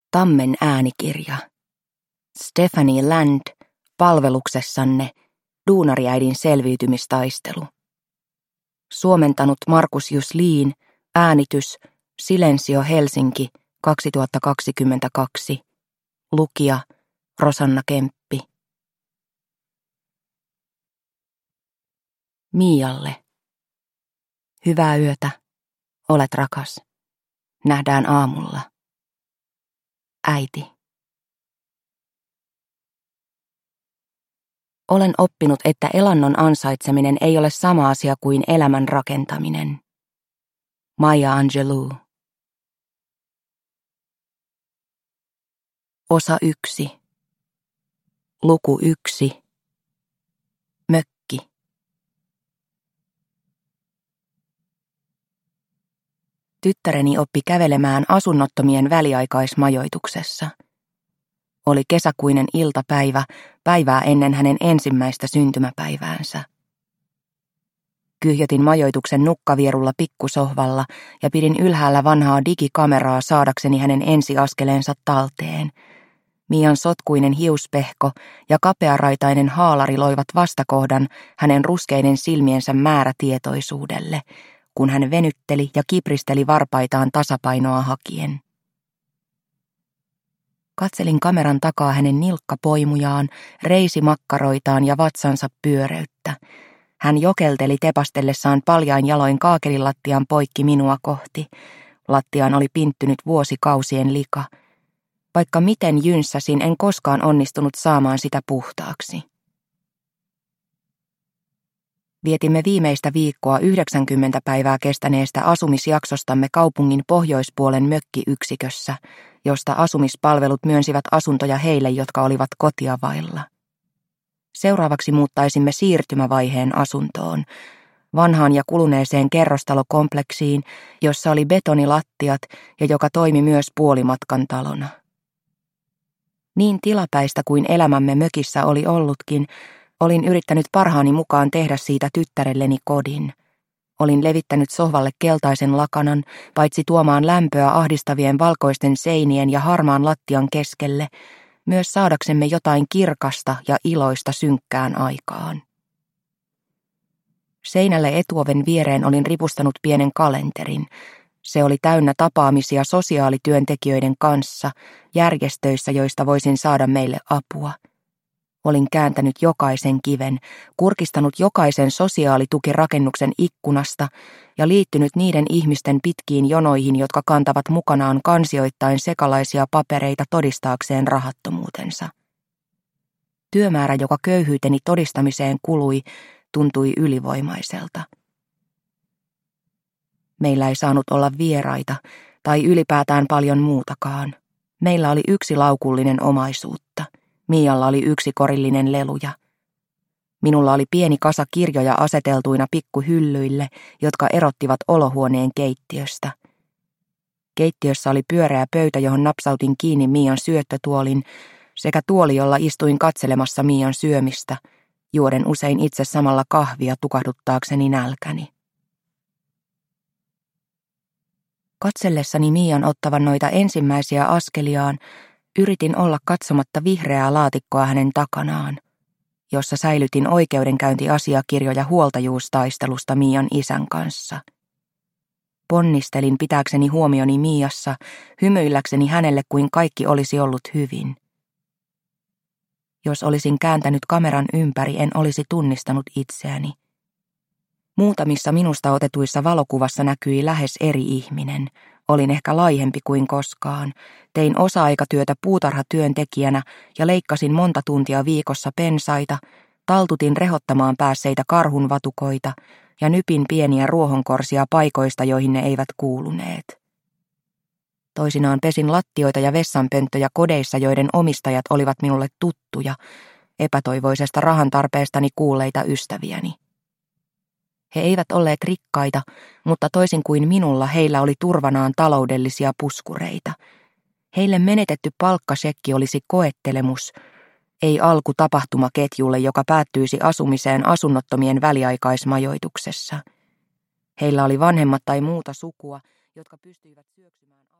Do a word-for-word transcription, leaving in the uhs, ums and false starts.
Tammen äänikirja. Stephanie Land, palveluksessanne, duunariäidin selviytymistaistelu. Suomentanut Markus Juslin, äänitys, Silensio Helsinki, kaksituhattakaksikymmentäkaksi. Lukija, Rosanna Kemppi. Mialle. Hyvää yötä. Olet rakas. Nähdään aamulla. Äiti. Olen oppinut, että elannon ansaitseminen ei ole sama asia kuin elämän rakentaminen. Maya Angelou. Osa yksi. Luku yksi. Mökki. Tyttäreni oppi kävelemään asunnottomien väliaikaismajoituksessa. Oli kesäkuinen iltapäivä, päivää ennen hänen ensimmäistä syntymäpäiväänsä. Kyhjötin majoituksen nukkavierulla pikkusohvalla ja pidin ylhäällä vanhaa digikameraa saadakseni hänen ensiaskeleensa talteen. Mian sotkuinen hiuspehko ja kapearaitainen haalari loivat vastakohdan hänen ruskeiden silmiensä määrätietoisuudelle, kun hän venytteli ja kipristeli varpaitaan tasapainoa hakien. Katselin kameran takaa hänen nilkkapoimujaan, reisimakkaroitaan ja vatsansa pyöreyttä. Hän jokelteli tepastellessaan paljain jaloin kaakelilattian poikki minua kohti. Lattiaan oli pinttynyt vuosikausien lika. Vaikka miten jynssäsin, en koskaan onnistunut saamaan sitä puhtaaksi. Vietimme viimeistä viikkoa yhdeksänkymmentä päivää kestäneestä asumisjaksostamme kaupungin pohjoispuolen mökkiyksikössä, josta asumispalvelut myönsivät asuntoja heille, jotka olivat kotia vailla. Seuraavaksi muuttaisimme siirtymävaiheen asuntoon, vanhaan ja kuluneeseen kerrostalokompleksiin, jossa oli betonilattiat ja joka toimi myös puolimatkan talona. Niin tilapäistä kuin elämämme mökissä oli ollutkin, olin yrittänyt parhaani mukaan tehdä siitä tyttärelleni kodin. Olin levittänyt sohvalle keltaisen lakanan, paitsi tuomaan lämpöä ahdistavien valkoisten seinien ja harmaan lattian keskelle, myös saadaksemme jotain kirkasta ja iloista synkkään aikaan. Seinälle etuoven viereen olin ripustanut pienen kalenterin. Se oli täynnä tapaamisia sosiaalityöntekijöiden kanssa, järjestöissä, joista voisin saada meille apua. Olin kääntänyt jokaisen kiven, kurkistanut jokaisen sosiaalitukirakennuksen ikkunasta ja liittynyt niiden ihmisten pitkiin jonoihin, jotka kantavat mukanaan kansioittain sekalaisia papereita todistaakseen rahattomuutensa. Työmäärä, joka köyhyyteni todistamiseen kului, tuntui ylivoimaiselta. Meillä ei saanut olla vieraita tai ylipäätään paljon muutakaan. Meillä oli yksi laukullinen omaisuutta. Mialla oli yksi korillinen leluja. Minulla oli pieni kasa kirjoja aseteltuina pikkuhyllyille, jotka erottivat olohuoneen keittiöstä. Keittiössä oli pyöreä pöytä, johon napsautin kiinni Mian syöttötuolin, sekä tuoli, jolla istuin katselemassa Mian syömistä, juoden usein itse samalla kahvia tukahduttaakseni nälkäni. Katsellessani Mian ottavan noita ensimmäisiä askeliaan, yritin olla katsomatta vihreää laatikkoa hänen takanaan, jossa säilytin oikeudenkäyntiasiakirjoja huoltajuustaistelusta Mian isän kanssa. Ponnistelin pitääkseni huomioni Miassa, hymyilläkseni hänelle kuin kaikki olisi ollut hyvin. Jos olisin kääntänyt kameran ympäri, en olisi tunnistanut itseäni. Muutamissa minusta otetuissa valokuvassa näkyi lähes eri ihminen. Olin ehkä laihempi kuin koskaan. Tein osa-aikatyötä puutarhatyöntekijänä ja leikkasin monta tuntia viikossa pensaita, taltutin rehottamaan päässeitä karhunvatukoita ja nypin pieniä ruohonkorsia paikoista, joihin ne eivät kuuluneet. Toisinaan pesin lattioita ja vessanpönttöjä kodeissa, joiden omistajat olivat minulle tuttuja, epätoivoisesta rahan tarpeestani kuulleita ystäviäni. He eivät olleet rikkaita, mutta toisin kuin minulla heillä oli turvanaan taloudellisia puskureita. Heille menetetty palkkasekki olisi koettelemus, ei alku tapahtumaketjulle, joka päättyisi asumiseen asunnottomien väliaikaismajoituksessa. Heillä oli vanhemmat tai muuta sukua, jotka pystyivät syöksymään